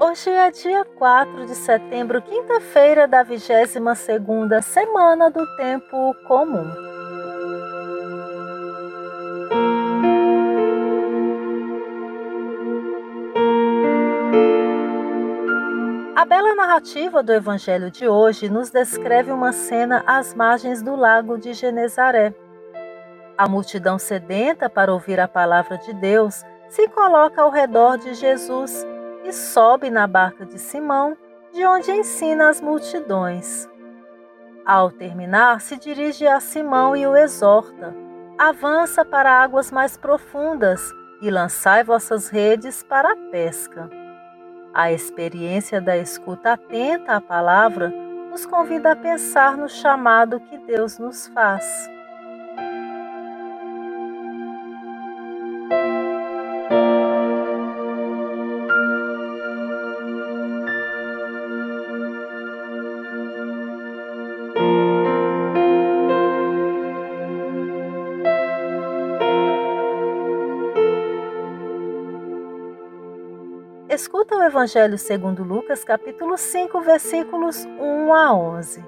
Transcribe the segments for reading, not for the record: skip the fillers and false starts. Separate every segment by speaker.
Speaker 1: Hoje é dia 4 de setembro, quinta-feira da 22ª semana do Tempo Comum. A bela narrativa do Evangelho de hoje nos descreve uma cena às margens do lago de Genezaré. A multidão sedenta para ouvir a palavra de Deus se coloca ao redor de Jesus e sobe na barca de Simão, de onde ensina as multidões. Ao terminar, se dirige a Simão e o exorta: avança para águas mais profundas e lançai vossas redes para a pesca. A experiência da escuta atenta à palavra nos convida a pensar no chamado que Deus nos faz. Escuta o Evangelho segundo Lucas, capítulo 5, versículos 1 a 11.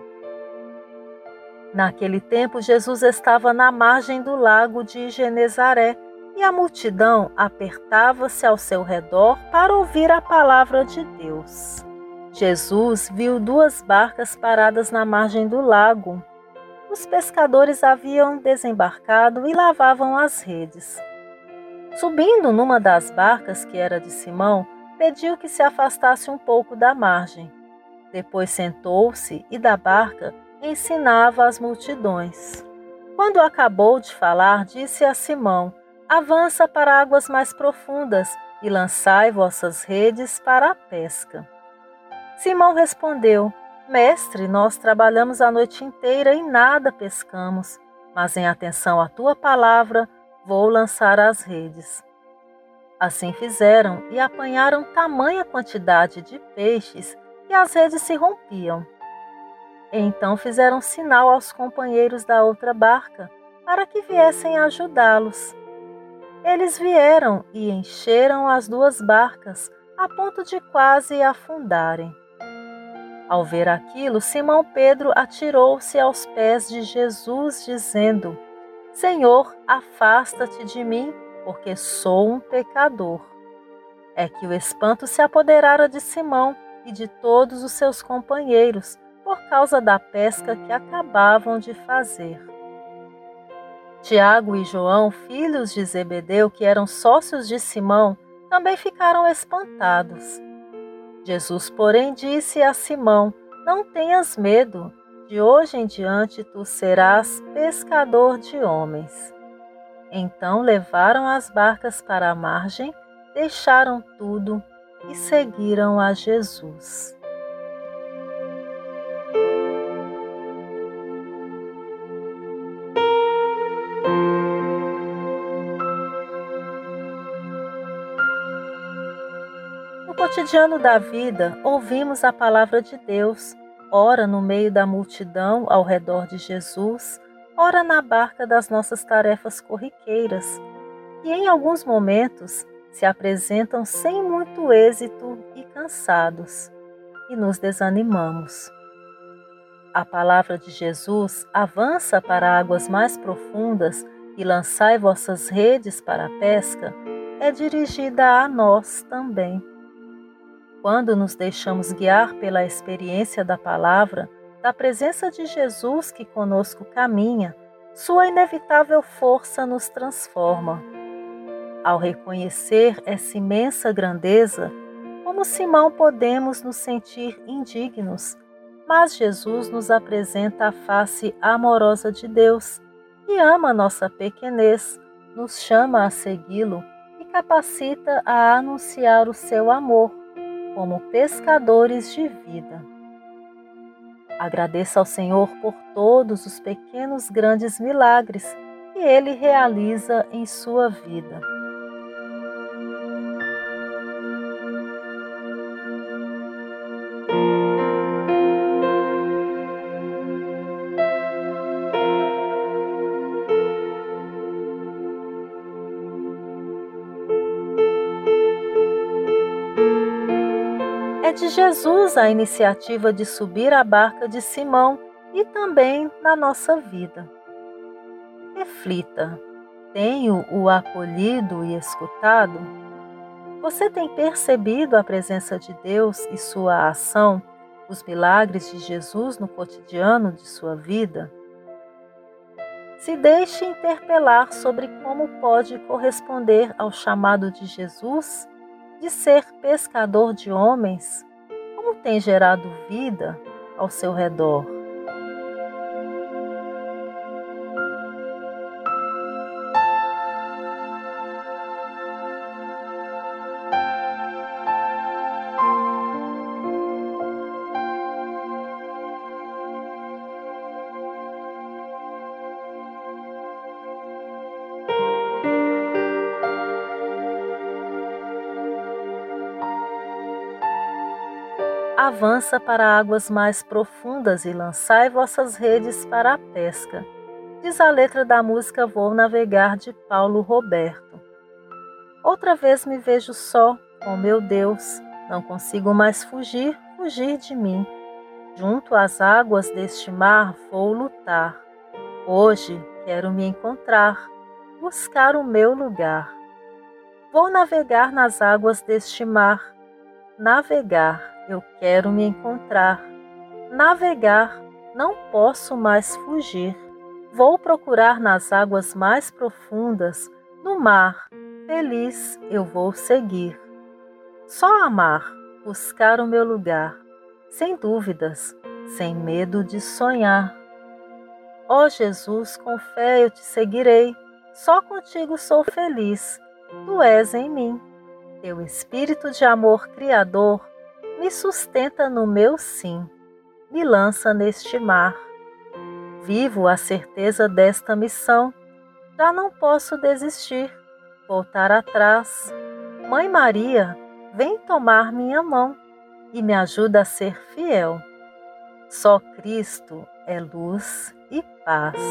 Speaker 1: Naquele tempo, Jesus estava na margem do lago de Genezaré e a multidão apertava-se ao seu redor para ouvir a palavra de Deus. Jesus viu 2 barcas paradas na margem do lago. Os pescadores haviam desembarcado e lavavam as redes. Subindo numa das barcas, que era de Simão, pediu que se afastasse um pouco da margem. Depois sentou-se e da barca ensinava as multidões. Quando acabou de falar, disse a Simão: avança para águas mais profundas e lançai vossas redes para a pesca. Simão respondeu: Mestre, nós trabalhamos a noite inteira e nada pescamos, mas em atenção à tua palavra vou lançar as redes. Assim fizeram e apanharam tamanha quantidade de peixes que as redes se rompiam. Então fizeram sinal aos companheiros da outra barca para que viessem ajudá-los. Eles vieram e encheram as 2 barcas a ponto de quase afundarem. Ao ver aquilo, Simão Pedro atirou-se aos pés de Jesus, dizendo: Senhor, afasta-te de mim, porque sou um pecador. É que o espanto se apoderara de Simão e de todos os seus companheiros, por causa da pesca que acabavam de fazer. Tiago e João, filhos de Zebedeu, que eram sócios de Simão, também ficaram espantados. Jesus, porém, disse a Simão: não tenhas medo, de hoje em diante tu serás pescador de homens. Então levaram as barcas para a margem, deixaram tudo e seguiram a Jesus. No cotidiano da vida, ouvimos a palavra de Deus, ora no meio da multidão ao redor de Jesus, ora na barca das nossas tarefas corriqueiras, e em alguns momentos se apresentam sem muito êxito e cansados, e nos desanimamos. A palavra de Jesus avança para águas mais profundas e lançai vossas redes para a pesca, é dirigida a nós também. Quando nos deixamos guiar pela experiência da palavra, da presença de Jesus que conosco caminha, sua inevitável força nos transforma. Ao reconhecer essa imensa grandeza, como Simão podemos nos sentir indignos, mas Jesus nos apresenta a face amorosa de Deus, que ama nossa pequenez, nos chama a segui-lo e capacita a anunciar o seu amor, como pescadores de vida. Agradeça ao Senhor por todos os pequenos grandes milagres que Ele realiza em sua vida. de Jesus a iniciativa de subir à barca de Simão e também na nossa vida. Reflita: tenho-o acolhido e escutado? Você tem percebido a presença de Deus e sua ação, os milagres de Jesus no cotidiano de sua vida? Se deixe interpelar sobre como pode corresponder ao chamado de Jesus de ser pescador de homens, como tem gerado vida ao seu redor. Avança para águas mais profundas e lançai vossas redes para a pesca, diz a letra da música Vou Navegar, de Paulo Roberto. Outra vez me vejo só, oh meu Deus, não consigo mais fugir de mim. Junto às águas deste mar vou lutar. Hoje quero me encontrar, buscar o meu lugar. Vou navegar nas águas deste mar, navegar. Eu quero me encontrar. Navegar, não posso mais fugir. Vou procurar nas águas mais profundas, no mar, feliz eu vou seguir. Só amar, buscar o meu lugar, sem dúvidas, sem medo de sonhar. Ó Jesus, com fé eu te seguirei, só contigo sou feliz, tu és em mim. Teu espírito de amor criador me sustenta no meu sim, me lança neste mar. Vivo a certeza desta missão, já não posso desistir, voltar atrás. Mãe Maria, vem tomar minha mão e me ajuda a ser fiel. Só Cristo é luz e paz.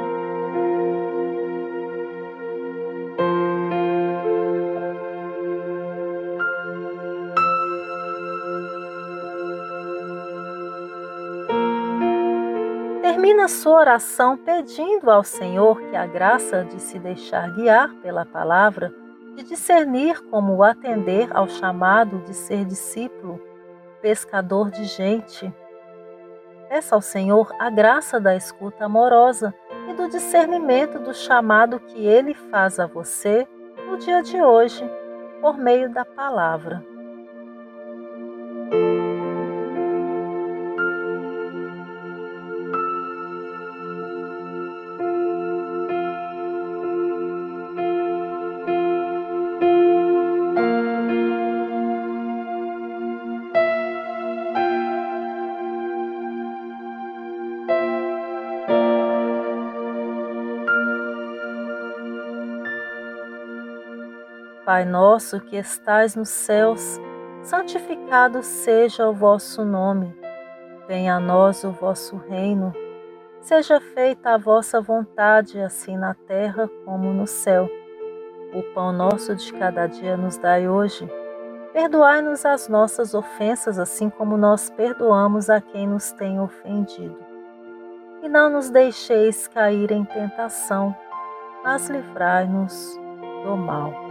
Speaker 1: Termina sua oração pedindo ao Senhor que a graça de se deixar guiar pela palavra, de discernir como atender ao chamado de ser discípulo, pescador de gente. Peça ao Senhor a graça da escuta amorosa e do discernimento do chamado que Ele faz a você no dia de hoje, por meio da palavra. Pai nosso que estais nos céus, santificado seja o vosso nome. Venha a nós o vosso reino. Seja feita a vossa vontade, assim na terra como no céu. O pão nosso de cada dia nos dai hoje. Perdoai-nos as nossas ofensas, assim como nós perdoamos a quem nos tem ofendido. E não nos deixeis cair em tentação, mas livrai-nos do mal.